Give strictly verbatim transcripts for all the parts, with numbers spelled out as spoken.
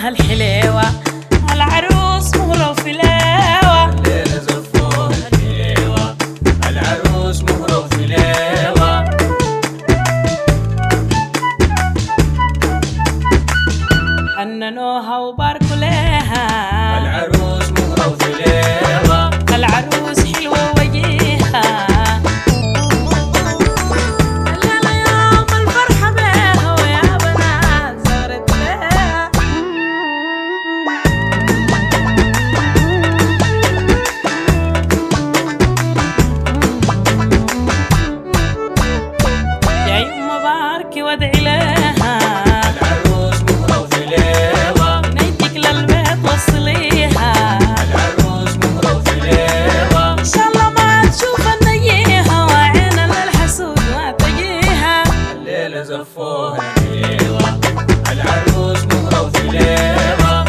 زفوها الحليوة، العروس مهرة وفلاوة. الليلة زفوها الحليوة، العروس مهرة وفلاوة. حننوها وباركوا لها، العروس مهرة وفلاوة. العروس حلوة وجيها، الليلة يوم الفرحة بيها ويا بنات زارت بيها. يا يما باركي وادعي لها، العروس مهرة وفلاوة. نيتك للبيت وصليها، العروس مهرة وفلاوة. إن شاء الله ما تشوف النيها وعين للحسود ما تجيها. الليلة زفوها الحليوة، العروس مهرة وفلاوة.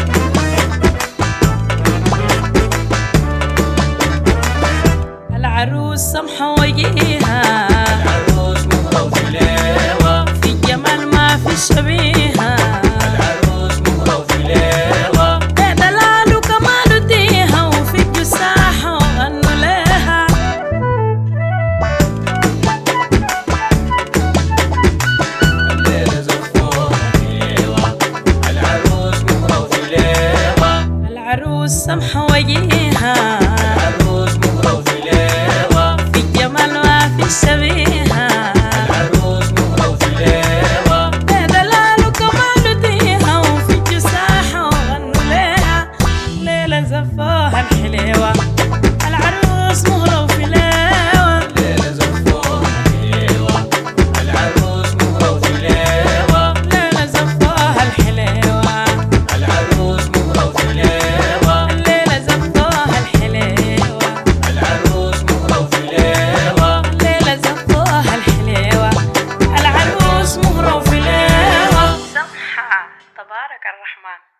العروس سمحة وجيها، العروس مهرة وفلاوة. في الجمال ما في شبيها، العروس مهرة وفلاوة. دلال وكمال وديها، وفي الجساحة وغنوا لها. الليلة زفوها الحليوة، العروس مهرة وفلاوة. العروس سمحة وجيها، العروس مهرة وفلاوة. في الجمال ما في شبيها، العروس مهرة وفلاوة. دلال وكمال وديها، وفي الجساحة وغنوا لها. ليلة زفوها الحليوة، العروس مهرة وفلاوة. الليلة زفوها الحليوة، العروس مهرة وفلاوة. ليلة زفوها الحليوة، العروس مهرة وفلاوة. الليلة زفوها الحليوة، العروس مهرة وفلاوة. الليلة زفوها الحليوة، العروس مهرة وفلاوة. سمحة تبارك الرحمن.